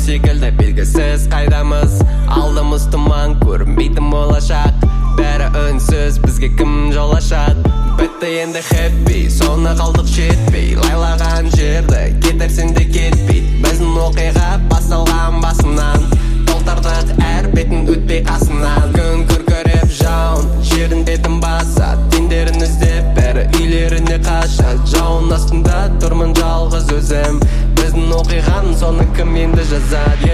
секілді белгісіз қайдамыз, алдымыз тұман, көрінбейтін болашақ. Бәрі үнсіз, бізге кім жол ашады? Бітті енді хэппи, соңына қалдық жетпей. Лайлаған жерді кетерсен де кетпейді. Біздің оқиға басталған басынан, толтырдық әр бетін өтпей қасынан. Күн күркіреп жауын, жерін бетін басады, теңдерін іздеп бәрі үйлеріне қашады. Жауын астында тұрмын жалғыз өзім, біздің оқиғаның соны кім енді жазады?